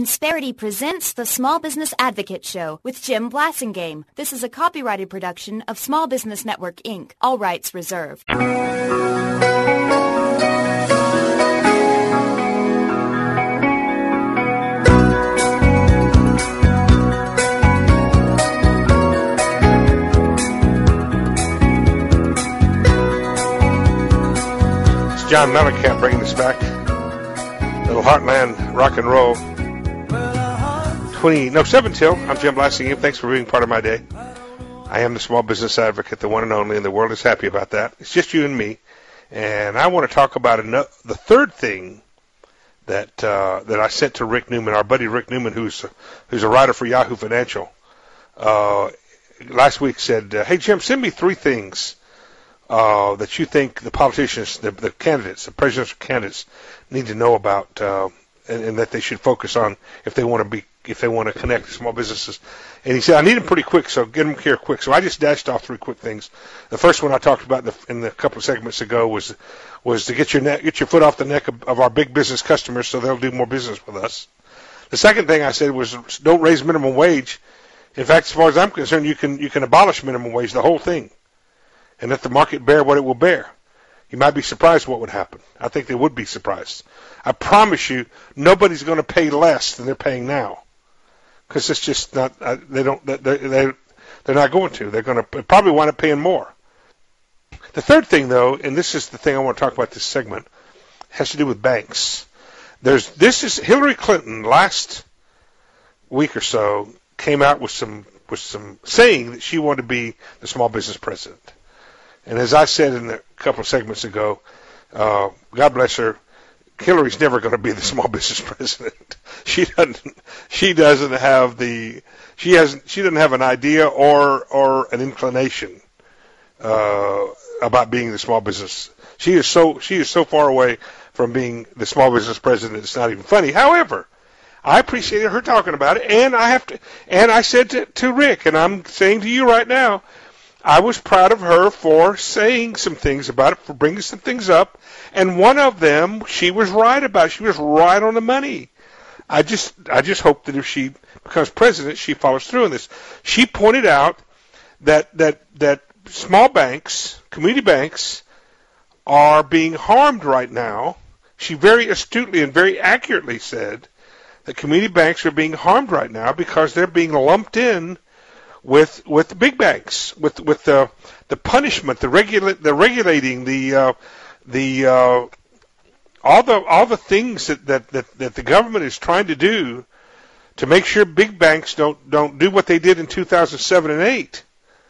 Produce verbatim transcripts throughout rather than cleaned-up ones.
Insperity presents the Small Business Advocate Show with Jim Blasingame. This is a copyrighted production of Small Business Network, Incorporated. All rights reserved. It's John Mellencamp bringing us back. Little Heartland rock and roll. twenty, no, seven till. I'm Jim Blasingame. Thanks for being part of my day. I am the small business advocate, the one and only, and the world is happy about that. It's just you and me. And I want to talk about another, the third thing that uh, that I sent to Rick Newman, our buddy Rick Newman, who's, who's a writer for Yahoo Financial. Uh, last week said, uh, hey, Jim, send me three things uh, that you think the politicians, the, the candidates, the presidential candidates need to know about uh, and, and that they should focus on if they want to be if they want to connect small businesses. And he said, I need them pretty quick, so get them here quick. So I just dashed off three quick things. The first one I talked about in the, in the couple of segments ago was was to get your neck, get your foot off the neck of, of our big business customers so they'll do more business with us. The second thing I said was don't raise minimum wage. In fact, as far as I'm concerned, you can you can abolish minimum wage, the whole thing, and let the market bear what it will bear. You might be surprised what would happen. I think they would be surprised. I promise you, nobody's going to pay less than they're paying now. Because it's just not, uh, they don't, they, they, they're not going to. They're going to probably wind up paying more. The third thing, though, and this is the thing I want to talk about this segment, has to do with banks. There's, this is, Hillary Clinton last week or so came out with some, with some saying that she wanted to be the small business president. And as I said in a couple of segments ago, uh, God bless her, Hillary's never going to be the small business president. She doesn't. She doesn't have the. She hasn't. She doesn't have an idea or or an inclination uh, about being the small business. She is so. She is so far away from being the small business president. It's not even funny. However, I appreciated her talking about it, and I have to. And I said to, to Rick, and I'm saying to you right now, I was proud of her for saying some things about it, for bringing some things up, and one of them she was right about. She was right on the money. I just, I just hope that if she becomes president, she follows through on this. She pointed out that that that small banks, community banks, are being harmed right now. She very astutely and very accurately said that community banks are being harmed right now because they're being lumped in with with the big banks, with with the the punishment, the regula- the regulating, the uh, the uh, all the all the things that, that, that, that the government is trying to do to make sure big banks don't don't do what they did in two thousand seven and eight.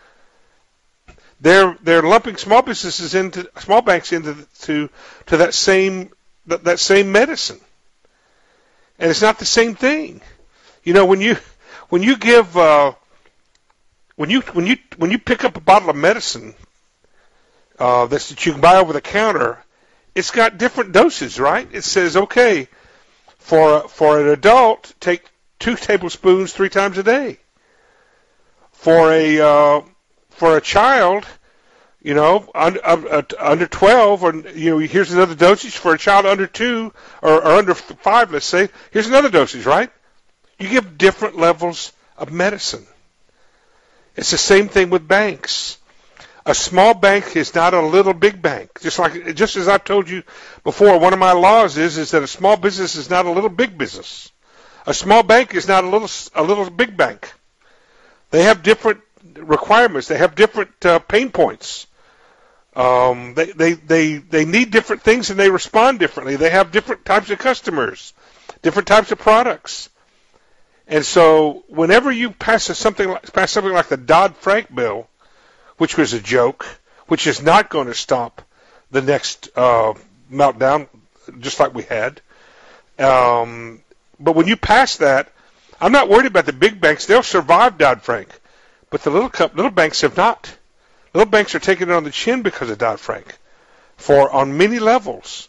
They're they're lumping small businesses into small banks into to to that same that, that same medicine, and it's not the same thing. You know, when you when you give uh, When you when you when you pick up a bottle of medicine uh, that's that you can buy over the counter, it's got different doses, right? It says, okay, for for an adult, take two tablespoons three times a day. For a uh, for a child, you know, under, uh, under twelve, or you know, here's another dosage for a child under two or, or under five. Let's say, here's another dosage, right? You give different levels of medicine. It's the same thing with banks. A small bank is not a little big bank. Just like, just as I've told you before, one of my laws is is that a small business is not a little big business. A small bank is not a little a little big bank. They have different requirements. They have different uh, pain points. Um, they, they they they need different things and they respond differently. They have different types of customers, different types of products. And so, whenever you pass a, something like pass something like the Dodd-Frank bill, which was a joke, which is not going to stop the next uh, meltdown, just like we had. Um, but when you pass that, I'm not worried about the big banks; they'll survive Dodd-Frank. But the little little banks have not. Little banks are taking it on the chin because of Dodd-Frank, for on many levels.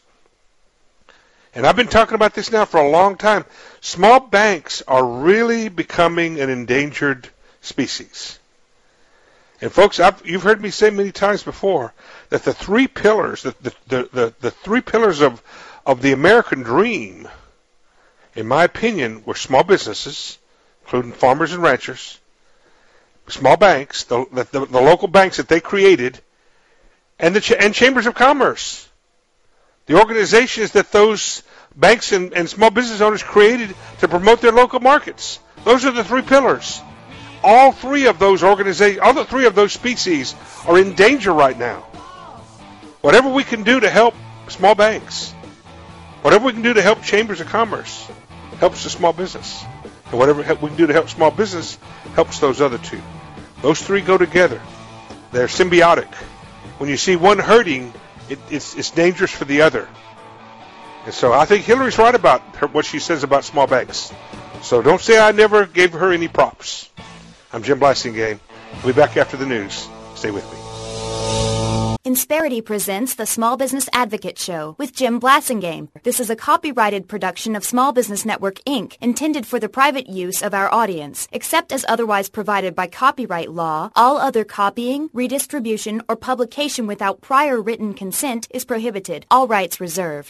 And I've been talking about this now for a long time. Small banks are really becoming an endangered species. And folks, I've, you've heard me say many times before that the three pillars, the, the, the, the, the three pillars of, of the American dream in my opinion, were small businesses, including farmers and ranchers, small banks, the, the, the local banks that they created, and the ch- and chambers of commerce, the organizations that those banks and, and small business owners created to promote their local markets. Those are the three pillars. All three of those organizations, all the three of those species are in danger right now. Whatever we can do to help small banks, whatever we can do to help chambers of commerce, helps the small business. And whatever we can do to help small business helps those other two. Those three go together. They're symbiotic. When you see one hurting, it, it's, it's dangerous for the other. And so I think Hillary's right about her, what she says about small banks. So don't say I never gave her any props. I'm Jim Blasingame. We'll be back after the news. Stay with me. Insperity presents the Small Business Advocate Show with Jim Blasingame. This is a copyrighted production of Small Business Network, Incorporated, intended for the private use of our audience. Except as otherwise provided by copyright law, all other copying, redistribution, or publication without prior written consent is prohibited. All rights reserved.